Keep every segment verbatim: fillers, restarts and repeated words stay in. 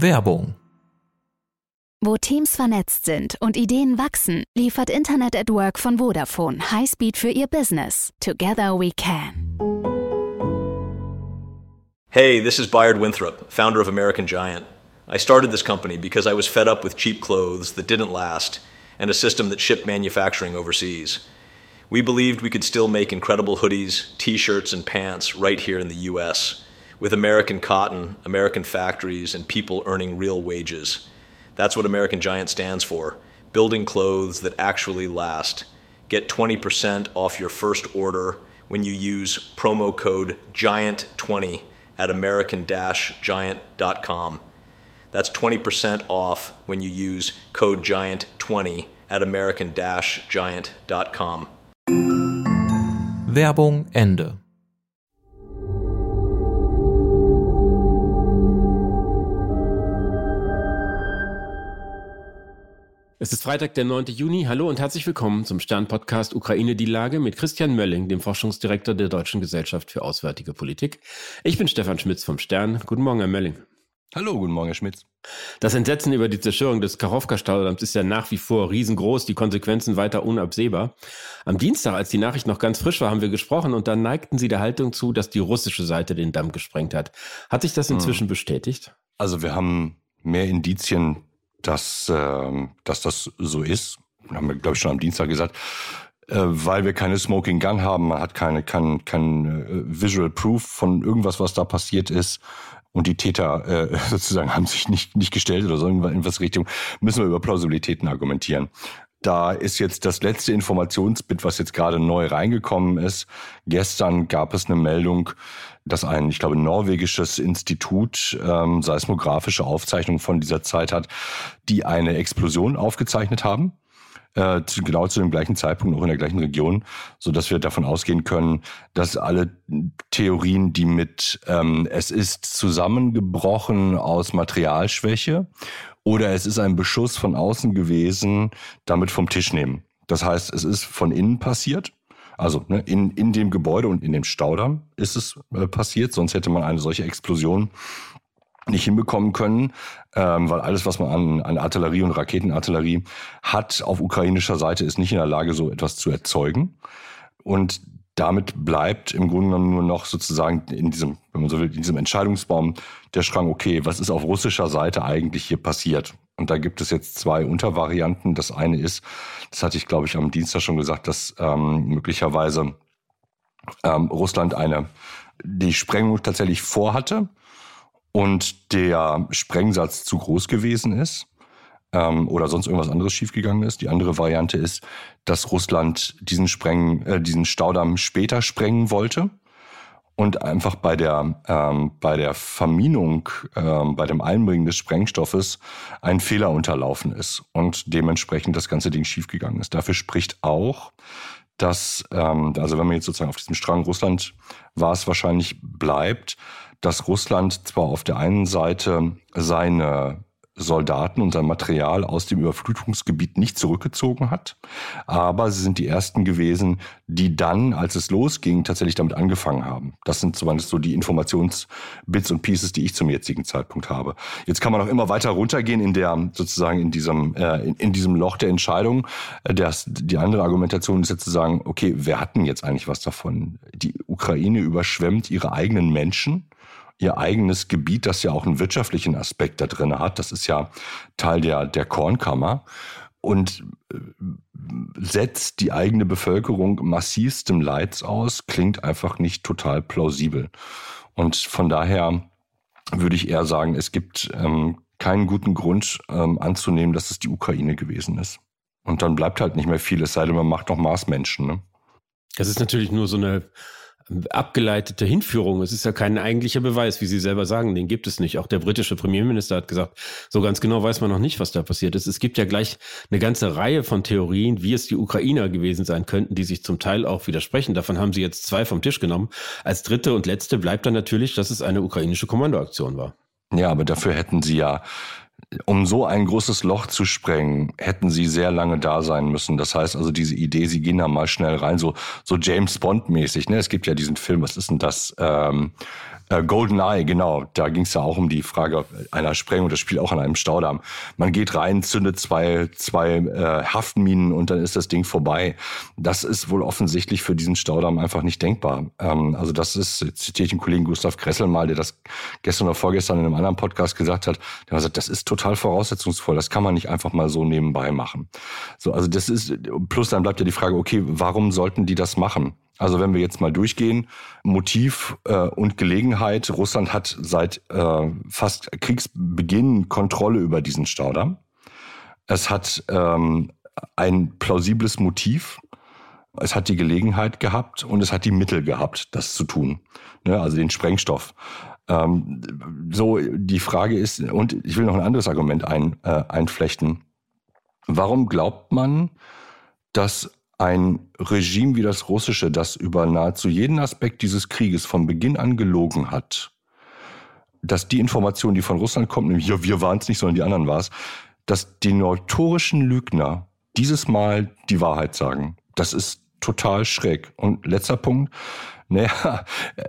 Werbung. Wo Teams vernetzt sind und Ideen wachsen, liefert Internet at Work von Vodafone Highspeed für Ihr Business. Together we can. Hey, this is Bayard Winthrop, founder of American Giant. I started this company because I was fed up with cheap clothes that didn't last and a system that shipped manufacturing overseas. We believed we could still make incredible hoodies, t-shirts, and pants right here in the U S with American cotton, American factories, and people earning real wages. That's what American Giant stands for, building clothes that actually last. Get twenty percent off your first order when you use promo code giant twenty at american giant dot com. That's twenty percent off when you use code giant twenty at american giant dot com. Werbung Ende. Es ist Freitag, der neunten Juni. Hallo und herzlich willkommen zum Stern-Podcast Ukraine die Lage mit Christian Mölling, dem Forschungsdirektor der Deutschen Gesellschaft für Auswärtige Politik. Ich bin Stefan Schmitz vom Stern. Guten Morgen, Herr Mölling. Hallo, guten Morgen, Herr Schmitz. Das Entsetzen über die Zerstörung des Kachowka-Staudamms ist ja nach wie vor riesengroß, die Konsequenzen weiter unabsehbar. Am Dienstag, als die Nachricht noch ganz frisch war, haben wir gesprochen und dann neigten Sie der Haltung zu, dass die russische Seite den Damm gesprengt hat. Hat sich das inzwischen hm. bestätigt? Also wir haben mehr Indizien, dass, äh, dass das so ist. Das haben wir, glaube ich, schon am Dienstag gesagt. Äh, weil wir keine Smoking Gun haben, man hat keine, kein, kein äh, Visual Proof von irgendwas, was da passiert ist. Und die Täter äh, sozusagen haben sich nicht, nicht gestellt oder so in irgendwas Richtung, müssen wir über Plausibilitäten argumentieren. Da ist jetzt das letzte Informationsbit, was jetzt gerade neu reingekommen ist. Gestern gab es eine Meldung, dass ein, ich glaube, norwegisches Institut ähm, seismografische Aufzeichnungen von dieser Zeit hat, die eine Explosion aufgezeichnet haben. Äh, zu, genau zu dem gleichen Zeitpunkt, auch in der gleichen Region, so dass wir davon ausgehen können, dass alle Theorien, die mit ähm, es ist zusammengebrochen aus Materialschwäche oder es ist ein Beschuss von außen gewesen, damit vom Tisch nehmen. Das heißt, es ist von innen passiert. Also ne, in, in dem Gebäude und in dem Staudamm ist es äh, passiert, sonst hätte man eine solche Explosion nicht hinbekommen können, ähm, weil alles, was man an, an Artillerie und Raketenartillerie hat auf ukrainischer Seite, ist nicht in der Lage, so etwas zu erzeugen. Und damit bleibt im Grunde genommen nur noch sozusagen in diesem, wenn man so will, in diesem Entscheidungsbaum der Strang, okay, was ist auf russischer Seite eigentlich hier passiert? Und da gibt es jetzt zwei Untervarianten. Das eine ist, das hatte ich, glaube ich, am Dienstag schon gesagt, dass ähm, möglicherweise ähm, Russland eine die Sprengung tatsächlich vorhatte und der Sprengsatz zu groß gewesen ist ähm, oder sonst irgendwas anderes schiefgegangen ist. Die andere Variante ist, dass Russland diesen Spreng, äh, diesen Staudamm später sprengen wollte und einfach bei der ähm, bei der Verminung, ähm, bei dem Einbringen des Sprengstoffes ein Fehler unterlaufen ist und dementsprechend das ganze Ding schiefgegangen ist. Dafür spricht auch, dass, ähm, also wenn man jetzt sozusagen auf diesem Strang Russland war es wahrscheinlich bleibt, dass Russland zwar auf der einen Seite seine Soldaten und sein Material aus dem Überflutungsgebiet nicht zurückgezogen hat, aber sie sind die ersten gewesen, die dann, als es losging, tatsächlich damit angefangen haben. Das sind zumindest so die Informationsbits und Pieces, die ich zum jetzigen Zeitpunkt habe. Jetzt kann man auch immer weiter runtergehen in der sozusagen in diesem äh, in, in diesem Loch der Entscheidung. Das, die andere Argumentation ist jetzt zu sagen, okay, wer hat denn jetzt eigentlich was davon? Die Ukraine überschwemmt ihre eigenen Menschen, ihr eigenes Gebiet, das ja auch einen wirtschaftlichen Aspekt da drin hat. Das ist ja Teil der, der Kornkammer und setzt die eigene Bevölkerung massivstem Leids aus, klingt einfach nicht total plausibel. Und von daher würde ich eher sagen, es gibt ähm, keinen guten Grund ähm, anzunehmen, dass es die Ukraine gewesen ist. Und dann bleibt halt nicht mehr viel, es sei denn, man macht noch Marsmenschen. Ne? Das ist natürlich nur so eine abgeleitete Hinführung. Es ist ja kein eigentlicher Beweis, wie Sie selber sagen, den gibt es nicht. Auch der britische Premierminister hat gesagt, so ganz genau weiß man noch nicht, was da passiert ist. Es gibt ja gleich eine ganze Reihe von Theorien, wie es die Ukrainer gewesen sein könnten, die sich zum Teil auch widersprechen. Davon haben Sie jetzt zwei vom Tisch genommen. Als dritte und letzte bleibt dann natürlich, dass es eine ukrainische Kommandoaktion war. Ja, aber dafür hätten Sie ja, um so ein großes Loch zu sprengen, hätten sie sehr lange da sein müssen. Das heißt also, diese Idee, sie gehen da mal schnell rein, so so James Bond-mäßig. Ne? Es gibt ja diesen Film, was ist denn das? Ähm, Äh, GoldenEye, genau. Da ging es ja auch um die Frage einer Sprengung. Das spielt auch an einem Staudamm. Man geht rein, zündet zwei, zwei äh, Haftminen und dann ist das Ding vorbei. Das ist wohl offensichtlich für diesen Staudamm einfach nicht denkbar. Ähm, also das ist, jetzt zitiere ich den Kollegen Gustav Kressel mal, der das gestern oder vorgestern in einem anderen Podcast gesagt hat. Der hat gesagt, das ist total voraussetzungsvoll. Das kann man nicht einfach mal so nebenbei machen. So, also das ist, plus dann bleibt ja die Frage, okay, warum sollten die das machen? Also wenn wir jetzt mal durchgehen, Motiv äh, und Gelegenheit. Russland hat seit äh, fast Kriegsbeginn Kontrolle über diesen Staudamm. Es hat ähm, ein plausibles Motiv. Es hat die Gelegenheit gehabt und es hat die Mittel gehabt, das zu tun. Ne, also den Sprengstoff. Ähm, so, die Frage ist, und ich will noch ein anderes Argument ein, äh, einflechten. Warum glaubt man, dass ein Regime wie das russische, das über nahezu jeden Aspekt dieses Krieges von Beginn an gelogen hat, dass die Information, die von Russland kommt, nämlich ja, wir waren es nicht, sondern die anderen war es, dass die notorischen Lügner dieses Mal die Wahrheit sagen. Das ist total schräg. Und letzter Punkt, naja,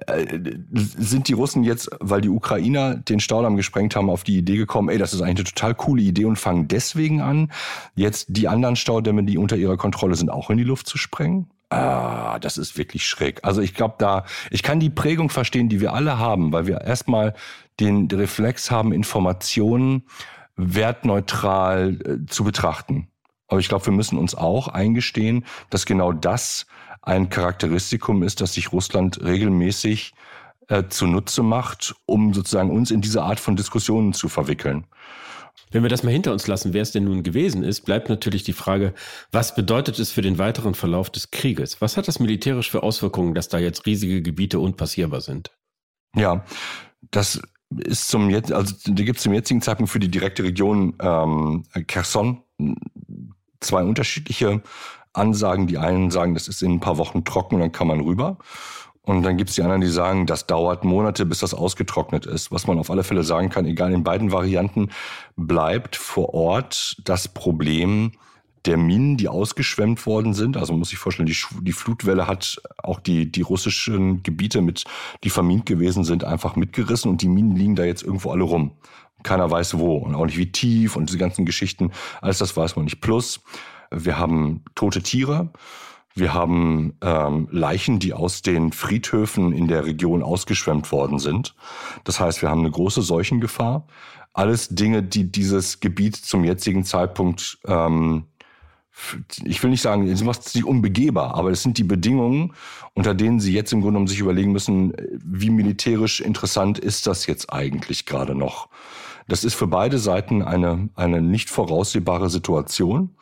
sind die Russen jetzt, weil die Ukrainer den Staudamm gesprengt haben, auf die Idee gekommen, ey, das ist eigentlich eine total coole Idee und fangen deswegen an, jetzt die anderen Staudämme, die unter ihrer Kontrolle sind, auch in die Luft zu sprengen? Ah, das ist wirklich schräg. Also ich glaube da, ich kann die Prägung verstehen, die wir alle haben, weil wir erstmal den Reflex haben, Informationen wertneutral äh, zu betrachten. Aber ich glaube, wir müssen uns auch eingestehen, dass genau das ein Charakteristikum ist, das sich Russland regelmäßig äh, zunutze macht, um sozusagen uns in diese Art von Diskussionen zu verwickeln. Wenn wir das mal hinter uns lassen, wer es denn nun gewesen ist, bleibt natürlich die Frage, was bedeutet es für den weiteren Verlauf des Krieges? Was hat das militärisch für Auswirkungen, dass da jetzt riesige Gebiete unpassierbar sind? Ja, das ist zum jetzt, also da gibt es zum jetzigen Zeitpunkt für die direkte Region ähm, Cherson zwei unterschiedliche Ansagen. Die einen sagen, das ist in ein paar Wochen trocken, dann kann man rüber. Und dann gibt es die anderen, die sagen, das dauert Monate, bis das ausgetrocknet ist. Was man auf alle Fälle sagen kann, egal in beiden Varianten, bleibt vor Ort das Problem der Minen, die ausgeschwemmt worden sind. Also man muss sich vorstellen, die, die Flutwelle hat auch die, die russischen Gebiete, mit, die vermint gewesen sind, einfach mitgerissen. Und die Minen liegen da jetzt irgendwo alle rum. Keiner weiß wo und auch nicht wie tief und diese ganzen Geschichten. Alles das weiß man nicht. Plus, wir haben tote Tiere. Wir haben ähm, Leichen, die aus den Friedhöfen in der Region ausgeschwemmt worden sind. Das heißt, wir haben eine große Seuchengefahr. Alles Dinge, die dieses Gebiet zum jetzigen Zeitpunkt, ähm, ich will nicht sagen, es macht es nicht unbegehbar, aber es sind die Bedingungen, unter denen sie jetzt im Grunde genommen sich überlegen müssen, wie militärisch interessant ist das jetzt eigentlich gerade noch. Das ist für beide Seiten eine, eine nicht voraussehbare Situation.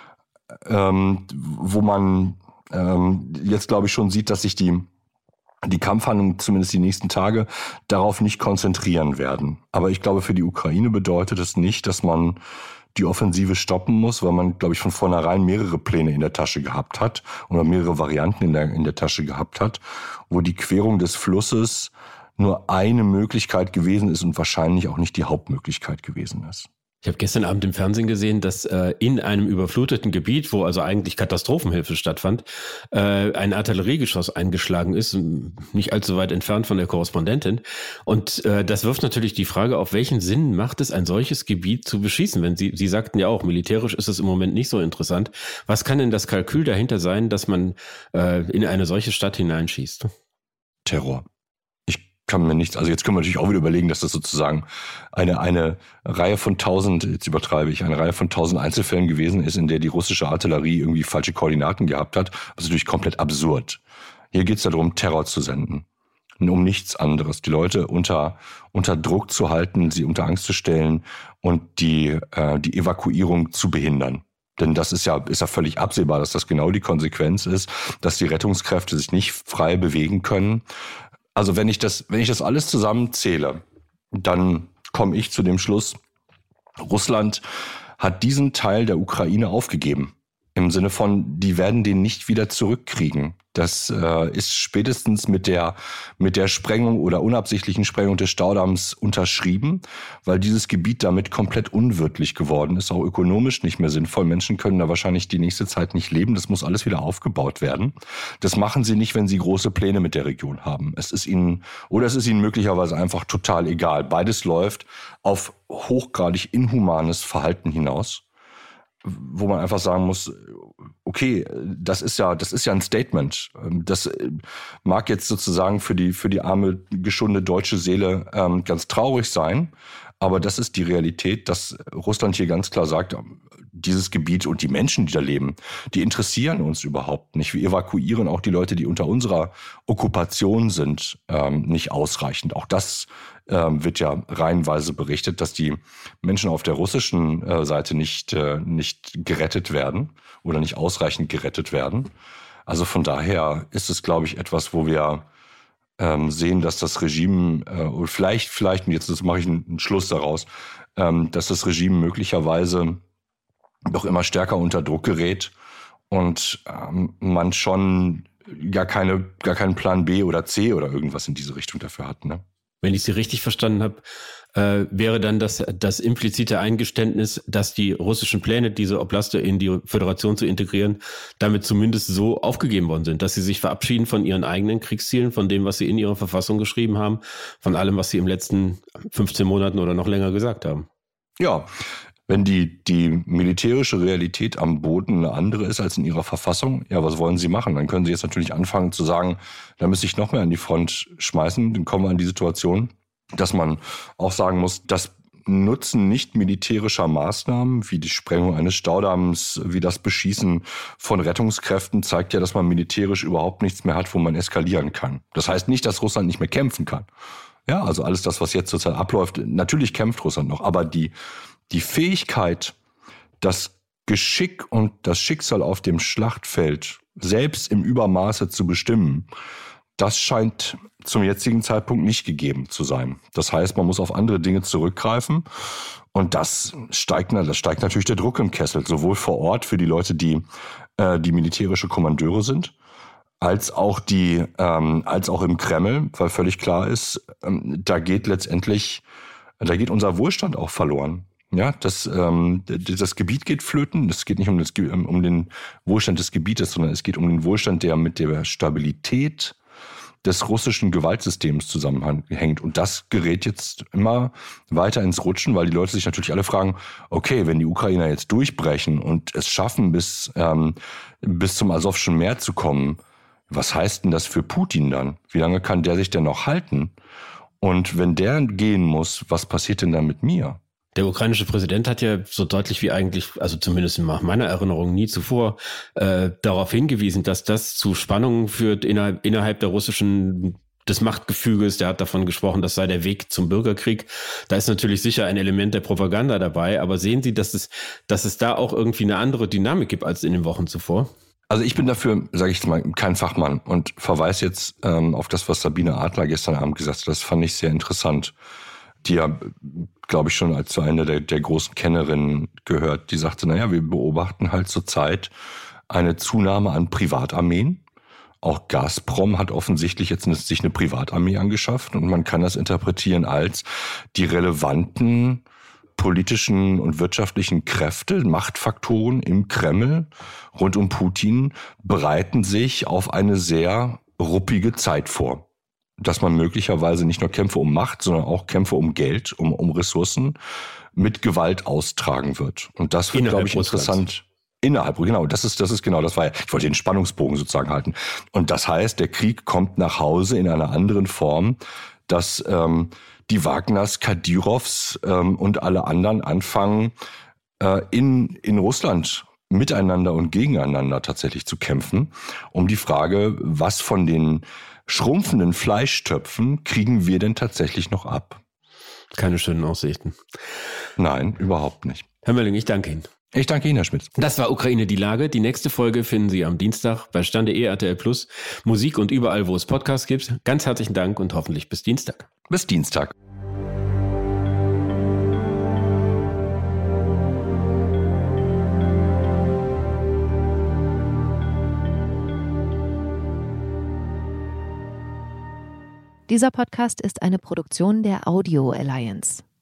Ähm, wo man ähm, jetzt, glaube ich, schon sieht, dass sich die, die Kampfhandlungen zumindest die nächsten Tage darauf nicht konzentrieren werden. Aber ich glaube, für die Ukraine bedeutet es nicht, dass man die Offensive stoppen muss, weil man, glaube ich, von vornherein mehrere Pläne in der Tasche gehabt hat oder mehrere Varianten in der, in der Tasche gehabt hat, wo die Querung des Flusses nur eine Möglichkeit gewesen ist und wahrscheinlich auch nicht die Hauptmöglichkeit gewesen ist. Ich habe gestern Abend im Fernsehen gesehen, dass äh, in einem überfluteten Gebiet, wo also eigentlich Katastrophenhilfe stattfand, äh, ein Artilleriegeschoss eingeschlagen ist, nicht allzu weit entfernt von der Korrespondentin. Und äh, das wirft natürlich die Frage auf, welchen Sinn macht es, ein solches Gebiet zu beschießen? Wenn Sie, Sie sagten ja auch, militärisch ist es im Moment nicht so interessant. Was kann denn das Kalkül dahinter sein, dass man äh, in eine solche Stadt hineinschießt? Terror. Kann mir nichts, also jetzt können wir natürlich auch wieder überlegen, dass das sozusagen eine, eine Reihe von tausend, jetzt übertreibe ich, eine Reihe von tausend Einzelfällen gewesen ist, in der die russische Artillerie irgendwie falsche Koordinaten gehabt hat. Das ist natürlich komplett absurd. Hier geht es darum, Terror zu senden. Um nichts anderes. Die Leute unter, unter Druck zu halten, sie unter Angst zu stellen und die, äh, die Evakuierung zu behindern. Denn das ist ja, ist ja völlig absehbar, dass das genau die Konsequenz ist, dass die Rettungskräfte sich nicht frei bewegen können. Also wenn ich das, wenn ich das alles zusammenzähle, dann komme ich zu dem Schluss, Russland hat diesen Teil der Ukraine aufgegeben. Im Sinne von, die werden den nicht wieder zurückkriegen. Das äh, ist spätestens mit der mit der Sprengung oder unabsichtlichen Sprengung des Staudamms unterschrieben, weil dieses Gebiet damit komplett unwirtlich geworden ist, auch ökonomisch nicht mehr sinnvoll. Menschen können da wahrscheinlich die nächste Zeit nicht leben. Das muss alles wieder aufgebaut werden. Das machen sie nicht, wenn sie große Pläne mit der Region haben. Es ist ihnen oder es ist ihnen möglicherweise einfach total egal. Beides läuft auf hochgradig inhumanes Verhalten hinaus, wo man einfach sagen muss, okay, das ist ja, das ist ja ein Statement. Das mag jetzt sozusagen für die, für die arme, geschundene deutsche Seele ähm, ganz traurig sein, aber das ist die Realität, dass Russland hier ganz klar sagt, dieses Gebiet und die Menschen, die da leben, die interessieren uns überhaupt nicht. Wir evakuieren auch die Leute, die unter unserer Okkupation sind, ähm, nicht ausreichend. Auch das ähm, wird ja reihenweise berichtet, dass die Menschen auf der russischen äh, Seite nicht, äh, nicht gerettet werden oder nicht ausreichend gerettet werden. Also von daher ist es, glaube ich, etwas, wo wir ähm, sehen, dass das Regime, äh, oder vielleicht, vielleicht, und jetzt das mache ich einen, einen Schluss daraus, ähm, dass das Regime möglicherweise doch immer stärker unter Druck gerät und ähm, man schon gar keine, gar keinen Plan B oder C oder irgendwas in diese Richtung dafür hat, ne? Wenn ich Sie richtig verstanden habe, äh, wäre dann das, das implizite Eingeständnis, dass die russischen Pläne, diese Oblaste in die Föderation zu integrieren, damit zumindest so aufgegeben worden sind, dass sie sich verabschieden von ihren eigenen Kriegszielen, von dem, was sie in ihrer Verfassung geschrieben haben, von allem, was sie im letzten fünfzehn Monaten oder noch länger gesagt haben. Ja, wenn die, die militärische Realität am Boden eine andere ist als in ihrer Verfassung, ja, was wollen sie machen? Dann können sie jetzt natürlich anfangen zu sagen, da müsste ich noch mehr an die Front schmeißen. Dann kommen wir an die Situation, dass man auch sagen muss, das Nutzen nicht militärischer Maßnahmen, wie die Sprengung eines Staudamms, wie das Beschießen von Rettungskräften, zeigt ja, dass man militärisch überhaupt nichts mehr hat, wo man eskalieren kann. Das heißt nicht, dass Russland nicht mehr kämpfen kann. Ja, also alles das, was jetzt zurzeit abläuft, natürlich kämpft Russland noch, aber die Die Fähigkeit, das Geschick und das Schicksal auf dem Schlachtfeld selbst im Übermaße zu bestimmen, das scheint zum jetzigen Zeitpunkt nicht gegeben zu sein. Das heißt, man muss auf andere Dinge zurückgreifen und das steigt, das steigt natürlich der Druck im Kessel, sowohl vor Ort für die Leute, die äh, die militärische Kommandeure sind, als auch die, ähm, als auch im Kreml, weil völlig klar ist, ähm, da geht letztendlich, da geht unser Wohlstand auch verloren. Ja, das, ähm, das Gebiet geht flöten. Es geht nicht um, das, um den Wohlstand des Gebietes, sondern es geht um den Wohlstand, der mit der Stabilität des russischen Gewaltsystems zusammenhängt. Und das gerät jetzt immer weiter ins Rutschen, weil die Leute sich natürlich alle fragen, okay, wenn die Ukrainer jetzt durchbrechen und es schaffen, bis, ähm, bis zum Asowschen Meer zu kommen, was heißt denn das für Putin dann? Wie lange kann der sich denn noch halten? Und wenn der gehen muss, was passiert denn dann mit mir? Der ukrainische Präsident hat ja so deutlich wie eigentlich, also zumindest nach meiner Erinnerung, nie zuvor äh, darauf hingewiesen, dass das zu Spannungen führt innerhalb, innerhalb der russischen des Machtgefüges. Der hat davon gesprochen, das sei der Weg zum Bürgerkrieg. Da ist natürlich sicher ein Element der Propaganda dabei, aber sehen Sie, dass es, dass es da auch irgendwie eine andere Dynamik gibt als in den Wochen zuvor? Also ich bin dafür, sage ich mal, kein Fachmann und verweise jetzt ähm, auf das, was Sabine Adler gestern Abend gesagt hat. Das fand ich sehr interessant. Die ja, glaube ich, schon als zu einer der, der großen Kennerinnen gehört. Die sagte, naja, wir beobachten halt zurzeit eine Zunahme an Privatarmeen. Auch Gazprom hat offensichtlich jetzt eine, sich eine Privatarmee angeschafft und man kann das interpretieren als die relevanten politischen und wirtschaftlichen Kräfte, Machtfaktoren im Kreml rund um Putin bereiten sich auf eine sehr ruppige Zeit vor. Dass man möglicherweise nicht nur Kämpfe um Macht, sondern auch Kämpfe um Geld, um, um Ressourcen mit Gewalt austragen wird. Und das wird, glaube ich, interessant. Innerhalb, genau, das ist, das ist genau, das war ja, ich wollte den Spannungsbogen sozusagen halten. Und das heißt, der Krieg kommt nach Hause in einer anderen Form, dass ähm, die Wagners, Kadyrovs ähm, und alle anderen anfangen, äh, in, in Russland miteinander und gegeneinander tatsächlich zu kämpfen, um die Frage, was von den schrumpfenden Fleischtöpfen kriegen wir denn tatsächlich noch ab? Keine schönen Aussichten. Nein, überhaupt nicht. Herr Mölling, ich danke Ihnen. Ich danke Ihnen, Herr Schmitz. Das war Ukraine die Lage. Die nächste Folge finden Sie am Dienstag bei Stande.de, R T L Plus, Musik und überall, wo es Podcasts gibt. Ganz herzlichen Dank und hoffentlich bis Dienstag. Bis Dienstag. Dieser Podcast ist eine Produktion der Audio Alliance.